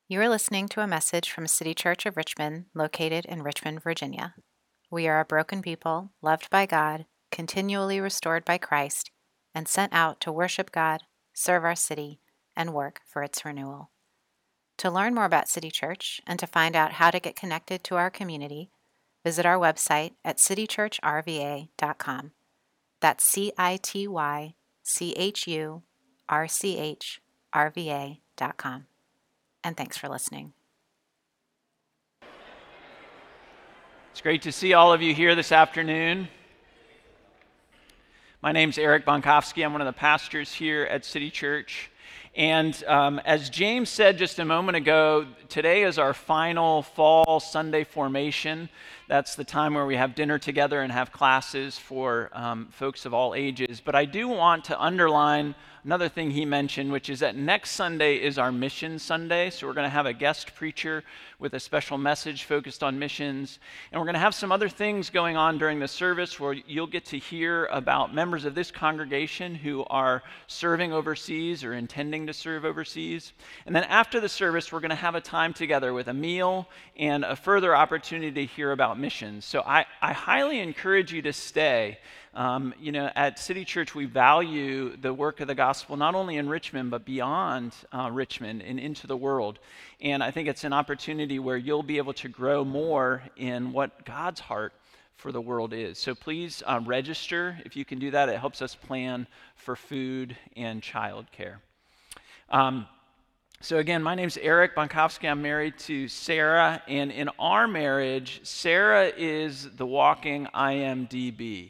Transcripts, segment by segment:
You are listening to a message from City Church of Richmond, located in Richmond, Virginia. We are a broken people, loved by God, continually restored by Christ, and sent out to worship God, serve our city, and work for its renewal. To learn more about City Church and to find out how to get connected to our community, visit our website at citychurchrva.com. That's citychurchrva.com. And thanks for listening. It's great to see all of you here this afternoon. My name's Eric Bonkowski. I'm one of the pastors here at City Church. And as James said just a moment ago, today is our final fall Sunday formation. That's the time where we have dinner together and have classes for folks of all ages. But I do want to underline another thing he mentioned, which is that next Sunday is our Mission Sunday. So we're going to have a guest preacher with a special message focused on missions. And we're going to have some other things going on during the service where you'll get to hear about members of this congregation who are serving overseas or intending to serve overseas. And then after the service, we're going to have a time together with a meal and a further opportunity to hear about missions. So I highly encourage you to stay. At City Church, we value the work of the gospel not only in Richmond, but beyond Richmond and into the world. And I think it's an opportunity where you'll be able to grow more in what God's heart for the world is. So please register if you can do that. It helps us plan for food and childcare. So again, my name's Eric Bonkowski. I'm married to Sarah, and in our marriage, Sarah is the walking IMDb.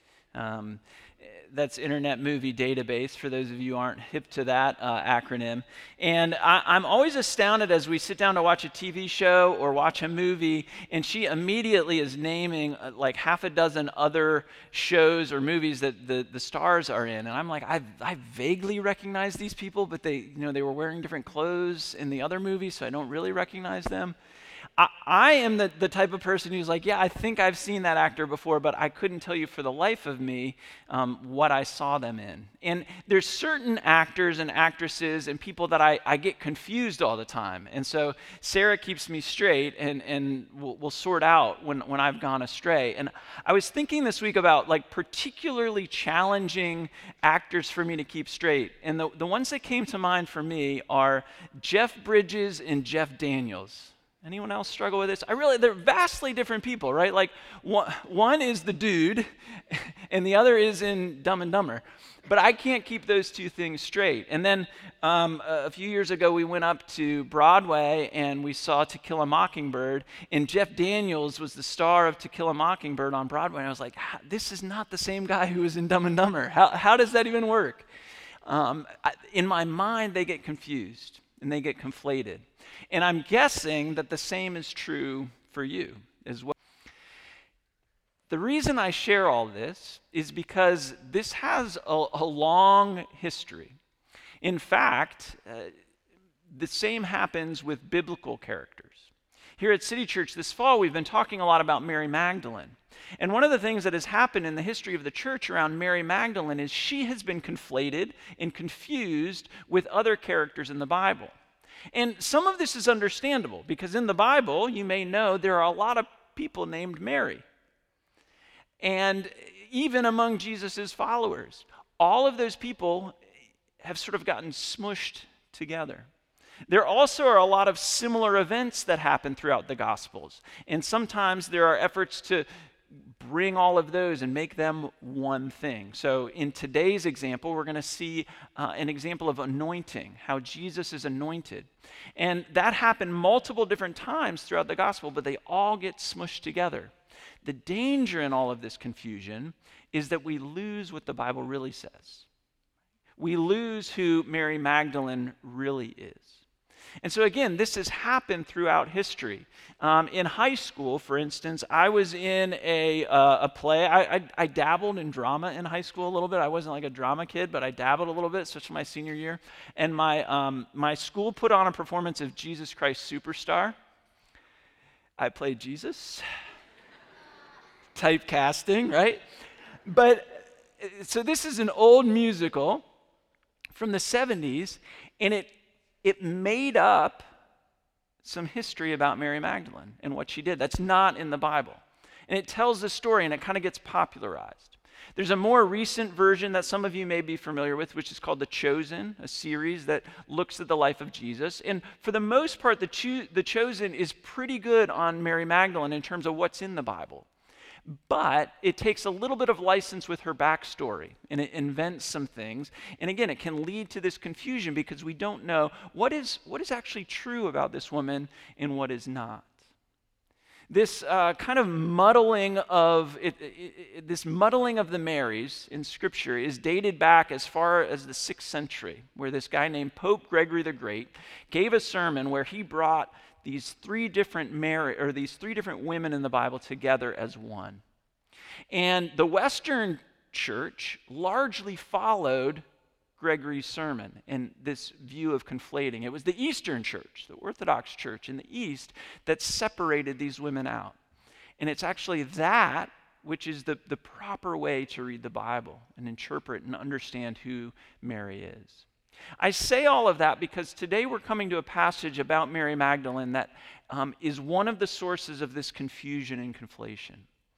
That's Internet Movie Database, for those of you who aren't hip to that acronym. And I'm always astounded as we sit down to watch a TV show or watch a movie, and she immediately is naming like half a dozen other shows or movies that the stars are in. And I'm like, I vaguely recognize these people, but they were wearing different clothes in the other movie, so I don't really recognize them. I am the type of person who's like, yeah, I think I've seen that actor before, but I couldn't tell you for the life of me what I saw them in. And there's certain actors and actresses and people that I get confused all the time. And so Sarah keeps me straight and we'll sort out when I've gone astray. And I was thinking this week about like particularly challenging actors for me to keep straight. And the ones that came to mind for me are Jeff Bridges and Jeff Daniels. Anyone else struggle with this? They're vastly different people, right? Like one is the dude and the other is in Dumb and Dumber. But I can't keep those two things straight. And then a few years ago, we went up to Broadway and we saw To Kill a Mockingbird. And Jeff Daniels was the star of To Kill a Mockingbird on Broadway. And I was like, this is not the same guy who was in Dumb and Dumber. How does that even work? In my mind, they get confused and they get conflated. And I'm guessing that the same is true for you as well. The reason I share all this is because this has a long history. In fact, the same happens with biblical characters. Here at City Church this fall, we've been talking a lot about Mary Magdalene. And one of the things that has happened in the history of the church around Mary Magdalene is she has been conflated and confused with other characters in the Bible. And some of this is understandable because in the Bible, you may know there are a lot of people named Mary. And even among Jesus' followers, all of those people have sort of gotten smushed together. There also are a lot of similar events that happen throughout the Gospels. And sometimes there are efforts to bring all of those and make them one thing. So in today's example, we're going to see an example of anointing, how Jesus is anointed. And that happened multiple different times throughout the gospel, but they all get smushed together. The danger in all of this confusion is that we lose what the Bible really says. We lose who Mary Magdalene really is. And so again, this has happened throughout history. In high school, for instance, I was in a play. I dabbled in drama in high school a little bit. I wasn't like a drama kid, but I dabbled a little bit, especially my senior year. And my school put on a performance of Jesus Christ Superstar. I played Jesus. Typecasting, right? But so this is an old musical from the 70s, and it made up some history about Mary Magdalene and what she did. That's not in the Bible. And it tells the story, and it kind of gets popularized. There's a more recent version that some of you may be familiar with, which is called The Chosen, a series that looks at the life of Jesus. And for the most part, The Chosen is pretty good on Mary Magdalene in terms of what's in the Bible. But it takes a little bit of license with her backstory, and it invents some things. And again, it can lead to this confusion because we don't know what is actually true about this woman and what is not. This kind of muddling of this muddling of the Marys in Scripture is dated back as far as the 6th century, where this guy named Pope Gregory the Great gave a sermon where he brought these three different women in the Bible together as one. And the Western church largely followed Gregory's sermon and this view of conflating. It was the Eastern church, the Orthodox church in the East, that separated these women out. And it's actually that which is the proper way to read the Bible and interpret and understand who Mary is. I say all of that because today we're coming to a passage about Mary Magdalene that is one of the sources of this confusion and conflation.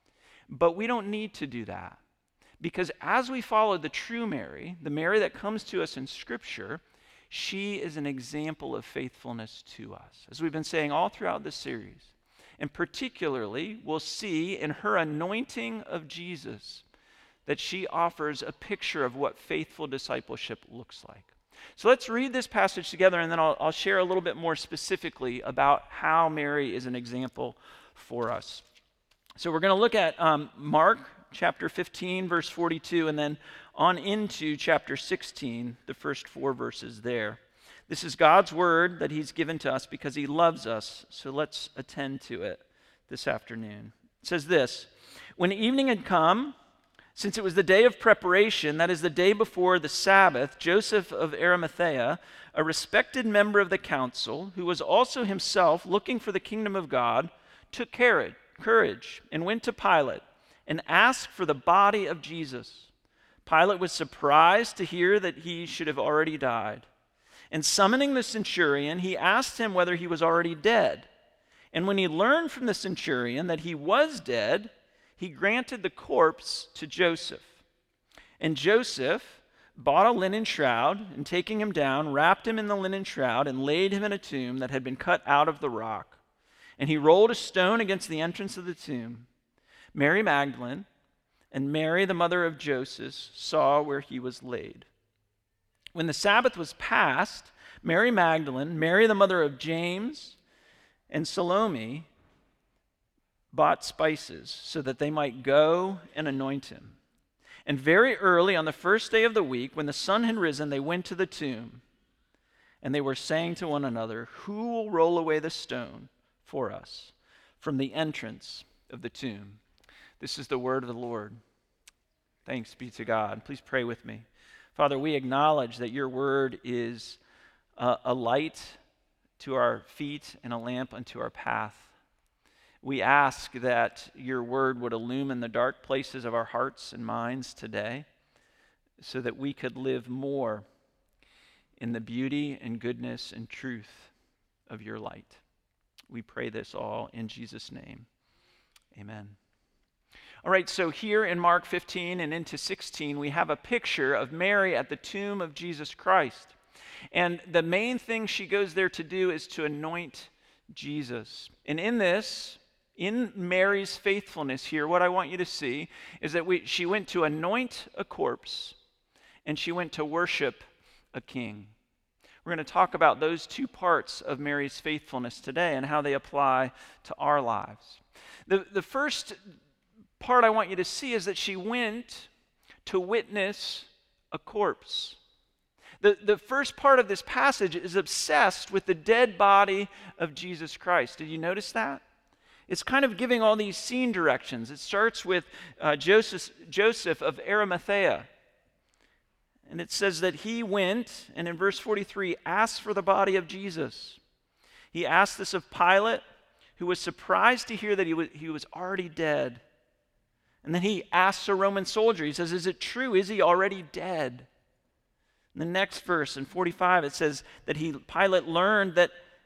But we don't need to do that. Because as we follow the true Mary, the Mary that comes to us in Scripture, she is an example of faithfulness to us, as we've been saying all throughout this series. And particularly, we'll see in her anointing of Jesus that she offers a picture of what faithful discipleship looks like. So let's read this passage together, and then I'll share a little bit more specifically about how Mary is an example for us. So we're going to look at Mark chapter 15, verse 42, and then on into chapter 16, the first 4 verses there. This is God's word that he's given to us because he loves us, so let's attend to it this afternoon. It says this: "When evening had come, since it was the day of preparation, that is the day before the Sabbath, Joseph of Arimathea, a respected member of the council, who was also himself looking for the kingdom of God, took courage and went to Pilate and asked for the body of Jesus. Pilate was surprised to hear that he should have already died. And summoning the centurion, he asked him whether he was already dead. And when he learned from the centurion that he was dead, he granted the corpse to Joseph. And Joseph bought a linen shroud, and taking him down, wrapped him in the linen shroud, and laid him in a tomb that had been cut out of the rock. And he rolled a stone against the entrance of the tomb. Mary Magdalene and Mary, the mother of Joseph, saw where he was laid. When the Sabbath was past, Mary Magdalene, Mary, the mother of James, and Salome bought spices so that they might go and anoint him. And very early on the first day of the week, when the sun had risen, they went to the tomb. And they were saying to one another, 'Who will roll away the stone for us from the entrance of the tomb?'" This is the word of the Lord. Thanks be to God. Please pray with me. Father, we acknowledge that your word is a light to our feet and a lamp unto our path. We ask that your word would illumine the dark places of our hearts and minds today so that we could live more in the beauty and goodness and truth of your light. We pray this all in Jesus' name. Amen. All right, so here in Mark 15 and into 16, we have a picture of Mary at the tomb of Jesus Christ. And the main thing she goes there to do is to anoint Jesus. And in Mary's faithfulness here, what I want you to see is that she went to anoint a corpse and she went to worship a king. We're going to talk about those two parts of Mary's faithfulness today and how they apply to our lives. The first part I want you to see is that she went to witness a corpse. The first part of this passage is obsessed with the dead body of Jesus Christ. Did you notice that? It's kind of giving all these scene directions. It starts with Joseph of Arimathea. And it says that he went, and in verse 43, asked for the body of Jesus. He asked this of Pilate, who was surprised to hear that he was already dead. And then he asks a Roman soldier, he says, "Is it true? Is he already dead?" In the next verse, in 45, it says that Pilate learned that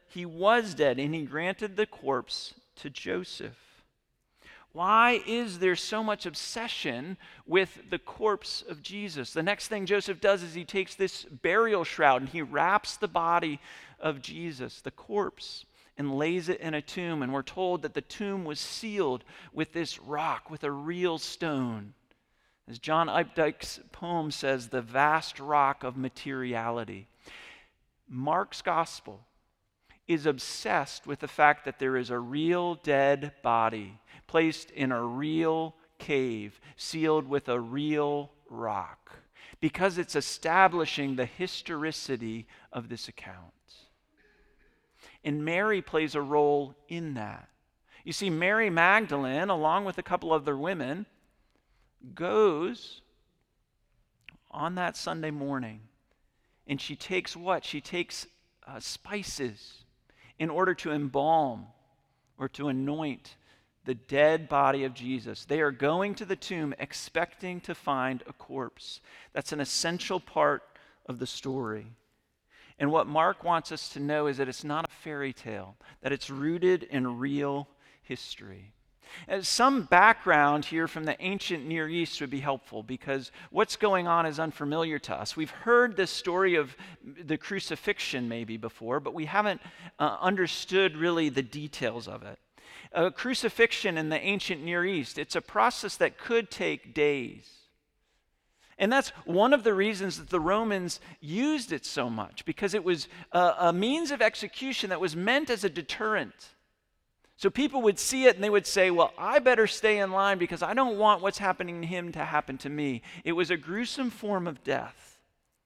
he was dead, and he granted the corpse to Joseph. Why is there so much obsession with the corpse of Jesus? The next thing Joseph does is he takes this burial shroud and he wraps the body of Jesus, the corpse, and lays it in a tomb. And we're told that the tomb was sealed with this rock, with a real stone. As John Updike's poem says, the vast rock of materiality. Mark's gospel is obsessed with the fact that there is a real dead body placed in a real cave, sealed with a real rock, because it's establishing the historicity of this account. And Mary plays a role in that. You see, Mary Magdalene, along with a couple other women, goes on that Sunday morning, and she takes what? She takes spices in order to embalm or to anoint the dead body of Jesus. They are going to the tomb expecting to find a corpse. That's an essential part of the story. And what Mark wants us to know is that it's not a fairy tale, that it's rooted in real history. And some background here from the ancient Near East would be helpful, because what's going on is unfamiliar to us. We've heard the story of the crucifixion maybe before, but we haven't understood really the details of it. A crucifixion in the ancient Near East, it's a process that could take days. And that's one of the reasons that the Romans used it so much, because it was a means of execution that was meant as a deterrent. So people would see it and they would say, well, I better stay in line because I don't want what's happening to him to happen to me. It was a gruesome form of death.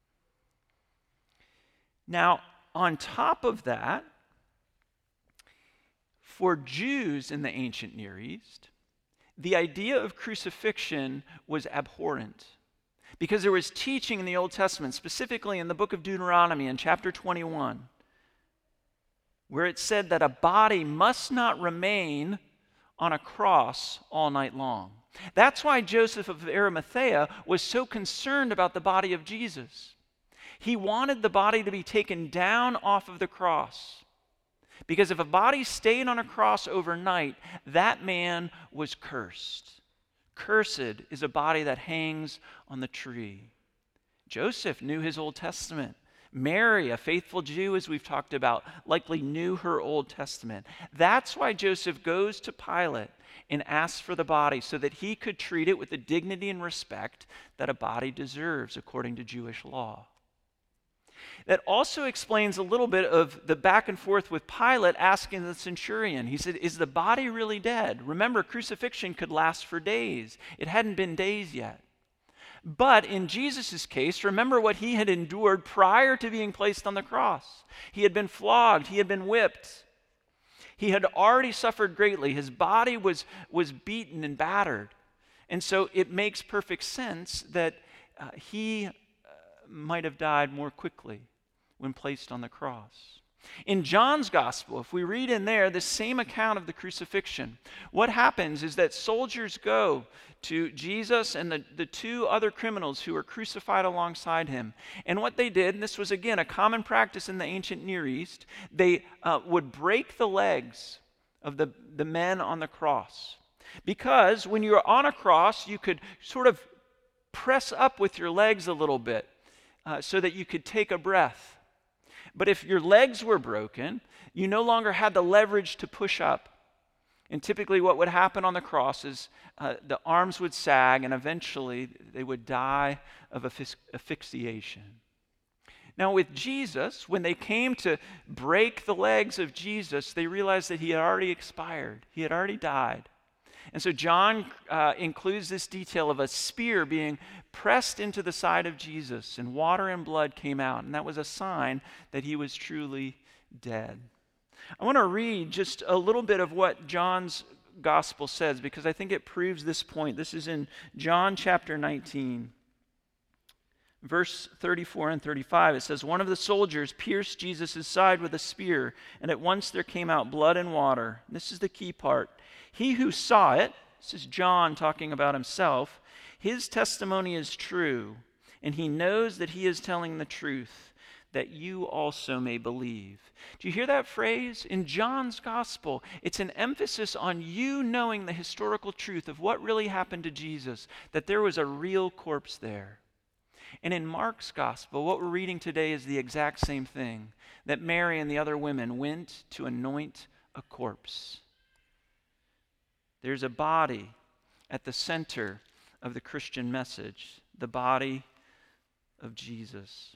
Now, on top of that, for Jews in the ancient Near East, the idea of crucifixion was abhorrent, because there was teaching in the Old Testament, specifically in the book of Deuteronomy in chapter 21, where it said that a body must not remain on a cross all night long. That's why Joseph of Arimathea was so concerned about the body of Jesus. He wanted the body to be taken down off of the cross, because if a body stayed on a cross overnight, that man was cursed. Cursed is a body that hangs on the tree. Joseph knew his Old Testament. Mary, a faithful Jew, as we've talked about, likely knew her Old Testament. That's why Joseph goes to Pilate and asks for the body, so that he could treat it with the dignity and respect that a body deserves according to Jewish law. That also explains a little bit of the back and forth with Pilate asking the centurion. He said, is the body really dead? Remember, crucifixion could last for days. It hadn't been days yet. But in Jesus' case, remember what he had endured prior to being placed on the cross. He had been flogged. He had been whipped. He had already suffered greatly. His body was beaten and battered. And so it makes perfect sense that he might have died more quickly when placed on the cross. In John's gospel, if we read in there the same account of the crucifixion, what happens is that soldiers go to Jesus and the two other criminals who were crucified alongside him. And what they did, and this was again a common practice in the ancient Near East, they would break the legs of the men on the cross. Because when you were on a cross, you could sort of press up with your legs a little bit so that you could take a breath. But if your legs were broken, you no longer had the leverage to push up. And typically what would happen on the cross is the arms would sag, and eventually they would die of asphyxiation. Now with Jesus, when they came to break the legs of Jesus, they realized that he had already expired. He had already died. And so John includes this detail of a spear being pressed into the side of Jesus, and water and blood came out, and that was a sign that he was truly dead. I want to read just a little bit of what John's gospel says, because I think it proves this point. This is in John chapter 19, verse 34 and 35. It says, one of the soldiers pierced Jesus' side with a spear, and at once there came out blood and water. This is the key part. He who saw it, this is John talking about himself, his testimony is true, and he knows that he is telling the truth, that you also may believe. Do you hear that phrase? In John's gospel, it's an emphasis on you knowing the historical truth of what really happened to Jesus, that there was a real corpse there. And in Mark's gospel, what we're reading today is the exact same thing, that Mary and the other women went to anoint a corpse. There's a body at the center of the Christian message, the body of Jesus.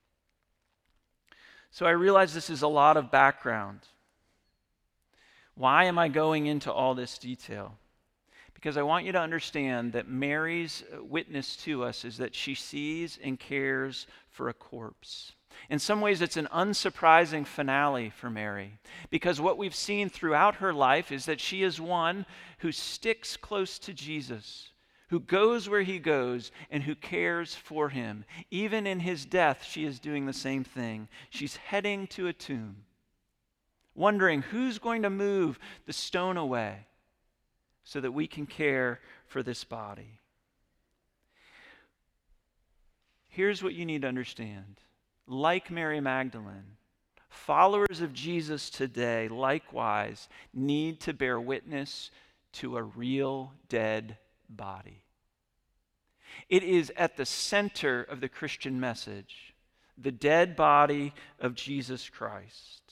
So I realize this is a lot of background. Why am I going into all this detail? Because I want you to understand that Mary's witness to us is that she sees and cares for a corpse. In some ways, it's an unsurprising finale for Mary, because what we've seen throughout her life is that she is one who sticks close to Jesus, who goes where he goes, and who cares for him. Even in his death, she is doing the same thing. She's heading to a tomb, wondering who's going to move the stone away so that we can care for this body. Here's what you need to understand. Like Mary Magdalene, followers of Jesus today likewise need to bear witness to a real dead body. It is at the center of the Christian message, the dead body of Jesus Christ.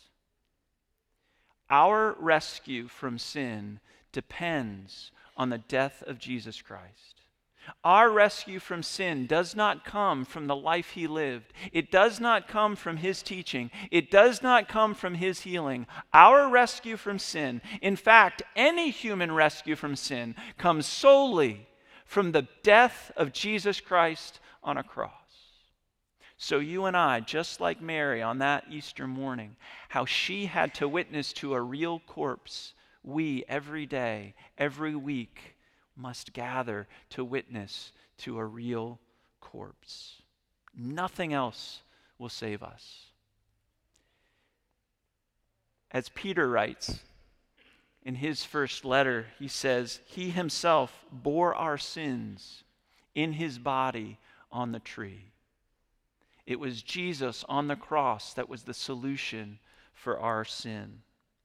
Our rescue from sin depends on the death of Jesus Christ. Our rescue from sin does not come from the life he lived. It does not come from his teaching. It does not come from his healing. Our rescue from sin, in fact, any human rescue from sin, comes solely from the death of Jesus Christ on a cross. So you and I, just like Mary on that Easter morning, how she had to witness to a real corpse, we every day, every week, must gather to witness to a real corpse. Nothing else will save us. As Peter writes in his first letter, he says, he himself bore our sins in his body on the tree. It was Jesus on the cross that was the solution for our sin.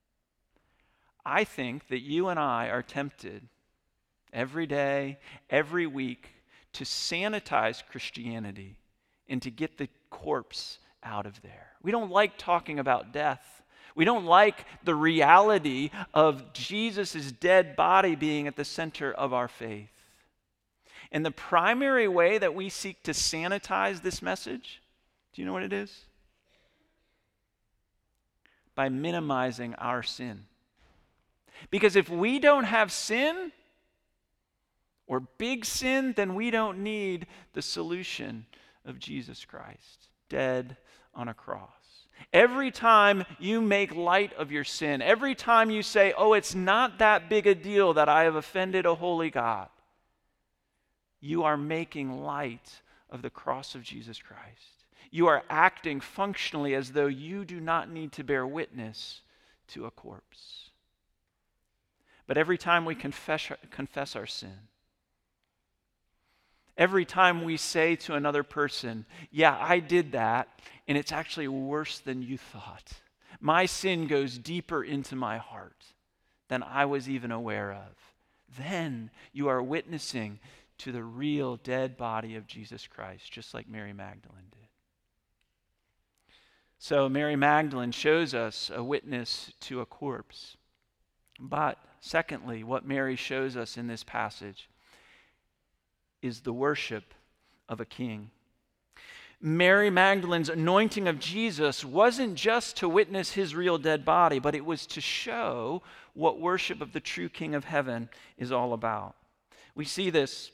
I think that you and I are tempted every day, every week, to sanitize Christianity and to get the corpse out of there. We don't like talking about death. We don't like the reality of Jesus' dead body being at the center of our faith. And the primary way that we seek to sanitize this message, do you know what it is? By minimizing our sin. Because if we don't have sin, or big sin, then we don't need the solution of Jesus Christ, dead on a cross. Every time you make light of your sin, every time you say, oh, it's not that big a deal that I have offended a holy God, you are making light of the cross of Jesus Christ. You are acting functionally as though you do not need to bear witness to a corpse. But every time we confess our sin, every time we say to another person, yeah, I did that, and it's actually worse than you thought. My sin goes deeper into my heart than I was even aware of. Then you are witnessing to the real dead body of Jesus Christ, just like Mary Magdalene did. So Mary Magdalene shows us a witness to a corpse. But secondly, what Mary shows us in this passage is the worship of a king. Mary Magdalene's anointing of Jesus wasn't just to witness his real dead body, but it was to show what worship of the true King of Heaven is all about. We see this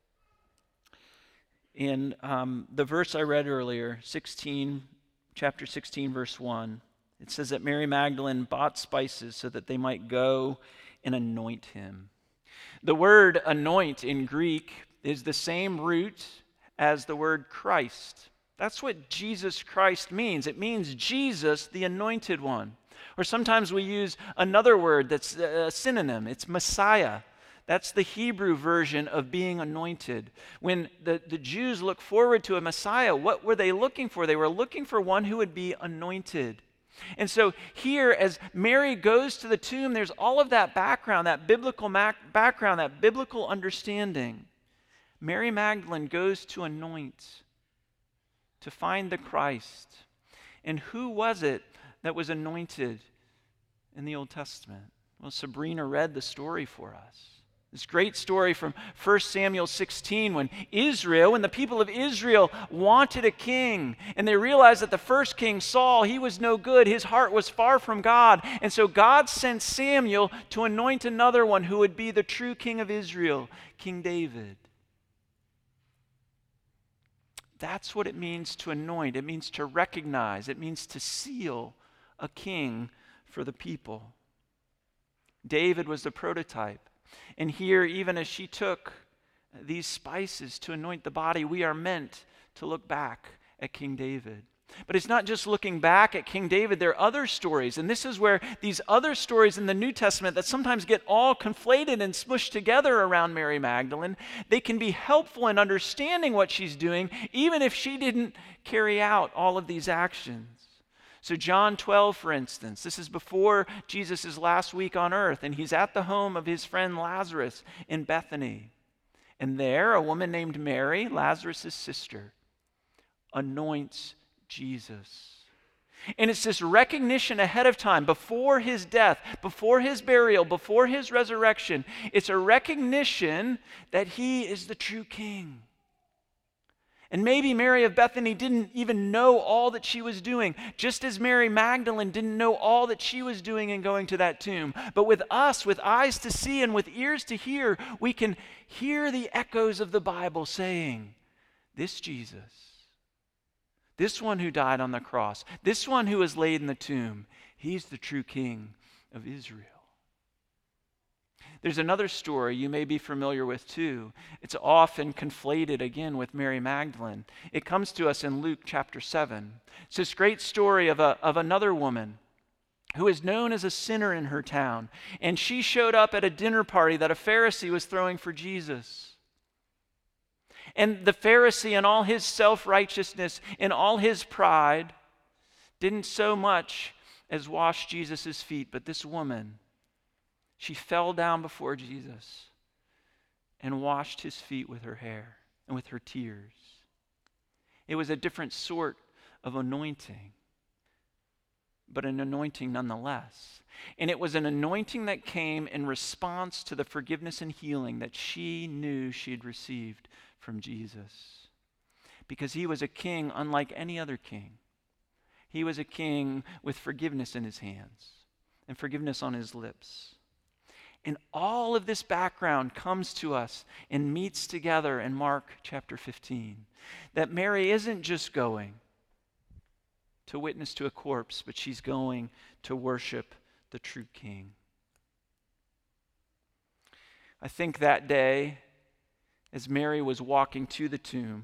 in the verse I read earlier, chapter 16, verse 1. It says that Mary Magdalene bought spices so that they might go and anoint him. The word anoint in Greek is the same root as the word Christ. That's what Jesus Christ means. It means Jesus, the anointed one. Or sometimes we use another word that's a synonym. It's Messiah, That's the Hebrew version of being anointed. When the Jews look forward to a Messiah, what were they looking for? They were looking for one who would be anointed. And so here, as Mary goes to the tomb, there's all of that background, that biblical background, that biblical understanding. Mary Magdalene goes to anoint, to find the Christ. And who was it that was anointed in the Old Testament? Well, Sabrina read the story for us. This great story from 1 Samuel 16 when the people of Israel wanted a king, and they realized that the first king, Saul, he was no good. His heart was far from God. And so God sent Samuel to anoint another one who would be the true king of Israel, King David. That's what it means to anoint. It means to recognize. It means to seal a king for the people. David was the prototype. And here, even as she took these spices to anoint the body, we are meant to look back at King David. But it's not just looking back at King David. There are other stories. And this is where these other stories in the New Testament that sometimes get all conflated and smushed together around Mary Magdalene, they can be helpful in understanding what she's doing, even if she didn't carry out all of these actions. So John 12, for instance, this is before Jesus' last week on earth, and he's at the home of his friend Lazarus in Bethany. And there, a woman named Mary, Lazarus' sister, anoints Jesus. And it's this recognition ahead of time, before his death, before his burial, before his resurrection. It's a recognition that he is the true king. And maybe Mary of Bethany didn't even know all that she was doing, just as Mary Magdalene didn't know all that she was doing in going to that tomb. But with us, with eyes to see and with ears to hear, we can hear the echoes of the Bible saying, this Jesus, this one who died on the cross, this one who was laid in the tomb, he's the true king of Israel. There's another story you may be familiar with too. It's often conflated again with Mary Magdalene. It comes to us in Luke chapter 7. It's this great story of another woman who is known as a sinner in her town. And she showed up at a dinner party that a Pharisee was throwing for Jesus. And the Pharisee, in all his self-righteousness, in all his pride, didn't so much as wash Jesus' feet. But this woman, she fell down before Jesus and washed his feet with her hair and with her tears. It was a different sort of anointing, but an anointing nonetheless. And it was an anointing that came in response to the forgiveness and healing that she knew she had received from Jesus. Because he was a king unlike any other king. He was a king with forgiveness in his hands and forgiveness on his lips. And all of this background comes to us and meets together in Mark chapter 15. That Mary isn't just going to witness to a corpse, but she's going to worship the true King. I think that day, as Mary was walking to the tomb,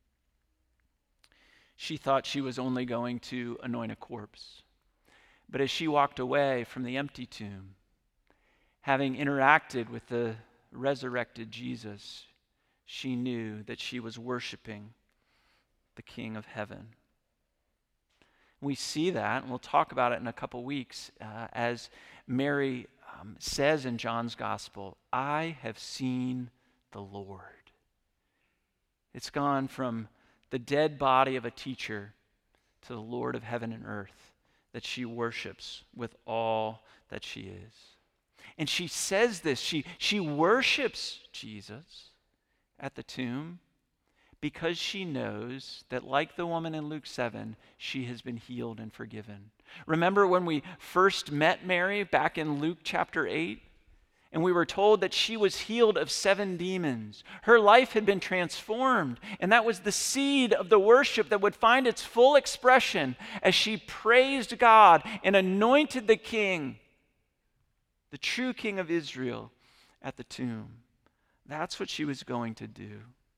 she thought she was only going to anoint a corpse. But as she walked away from the empty tomb, having interacted with the resurrected Jesus, she knew that she was worshiping the King of Heaven. We see that, and we'll talk about it in a couple weeks, as Mary says in John's Gospel, I have seen the Lord. It's gone from the dead body of a teacher to the Lord of heaven and earth that she worships with all that she is. And she says this, she worships Jesus at the tomb because she knows that, like the woman in Luke 7, she has been healed and forgiven. Remember when we first met Mary back in Luke chapter 8? And we were told that she was healed of 7 demons. Her life had been transformed, and that was the seed of the worship that would find its full expression as she praised God and anointed the King, the true King of Israel, at the tomb. That's what she was going to do.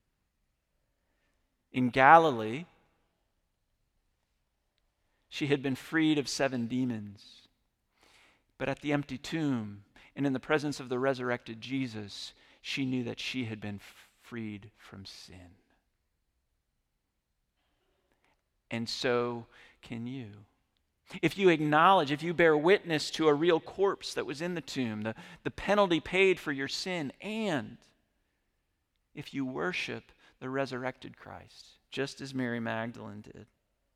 In Galilee, she had been freed of 7 demons. But at the empty tomb, And in the presence of the resurrected Jesus, she knew that she had been freed from sin. And so can you. If you acknowledge, if you bear witness to a real corpse that was in the tomb, the penalty paid for your sin, and if you worship the resurrected Christ, just as Mary Magdalene did.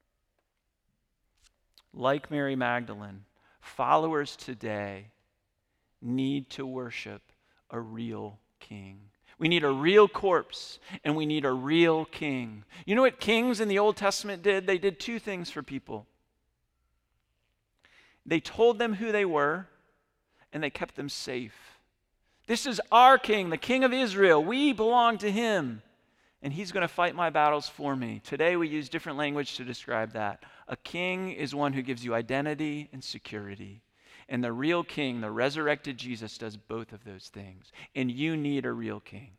Like Mary Magdalene, followers today need to worship a real king. We need a real corpse, and we need a real king. You know what kings in the Old Testament did? They did two things for people. They told them who they were, and they kept them safe. This is our king, the King of Israel. We belong to him, and he's going to fight my battles for me. Today we use different language to describe that. A king is one who gives you identity and security. And the real king, the resurrected Jesus, does both of those things. And you need a real king.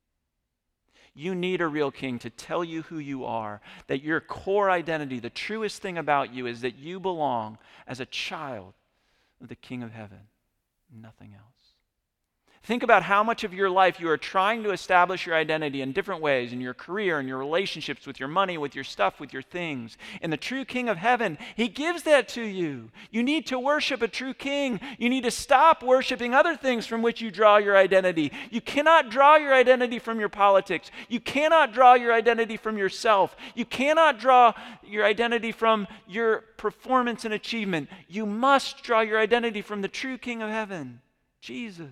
You need a real king to tell you who you are, that your core identity, the truest thing about you, is that you belong as a child of the King of Heaven, nothing else. Think about how much of your life you are trying to establish your identity in different ways, in your career, in your relationships, with your money, with your stuff, with your things. And the true King of Heaven, he gives that to you. You need to worship a true king. You need to stop worshiping other things from which you draw your identity. You cannot draw your identity from your politics. You cannot draw your identity from yourself. You cannot draw your identity from your performance and achievement. You must draw your identity from the true King of Heaven, Jesus.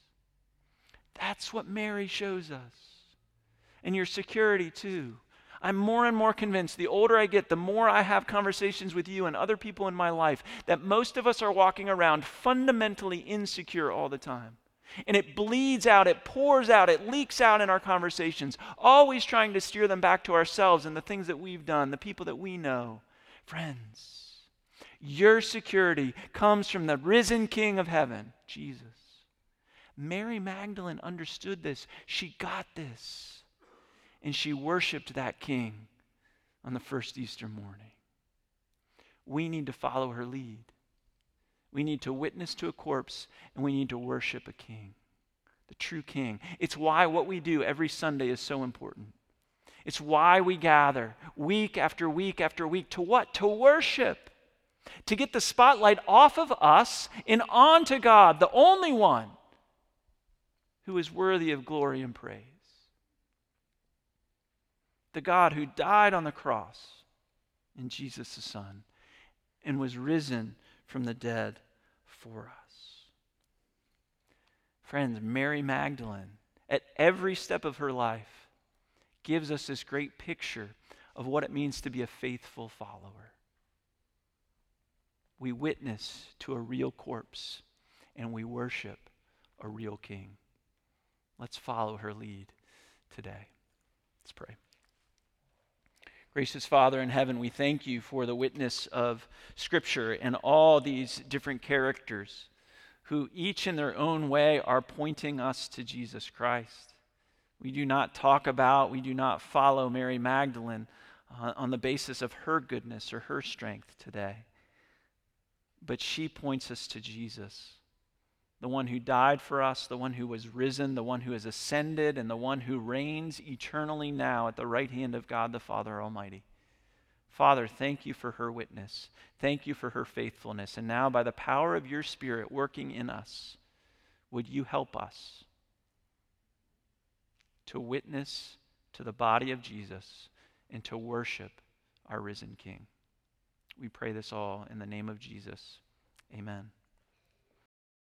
That's what Mary shows us. And your security too. I'm more and more convinced the older I get, the more I have conversations with you and other people in my life, that most of us are walking around fundamentally insecure all the time. And it bleeds out, it pours out, it leaks out in our conversations, always trying to steer them back to ourselves and the things that we've done, the people that we know. Friends, your security comes from the risen King of Heaven, Jesus. Mary Magdalene understood this. She got this. And she worshiped that king on the first Easter morning. We need to follow her lead. We need to witness to a corpse, and we need to worship a king, the true king. It's why what we do every Sunday is so important. It's why we gather week after week after week. To what? To worship. To get the spotlight off of us and onto God, the only one who is worthy of glory and praise. The God who died on the cross in Jesus the Son and was risen from the dead for us. Friends, Mary Magdalene, at every step of her life, gives us this great picture of what it means to be a faithful follower. We witness to a real corpse and we worship a real king. Let's follow her lead today. Let's pray. Gracious Father in heaven, we thank you for the witness of Scripture and all these different characters who each in their own way are pointing us to Jesus Christ. We do not talk about, we do not follow Mary Magdalene on the basis of her goodness or her strength today. But she points us to Jesus, the one who died for us, the one who was risen, the one who has ascended, and the one who reigns eternally now at the right hand of God the Father Almighty. Father, thank you for her witness. Thank you for her faithfulness. And now, by the power of your Spirit working in us, would you help us to witness to the body of Jesus and to worship our risen King. We pray this all in the name of Jesus. Amen.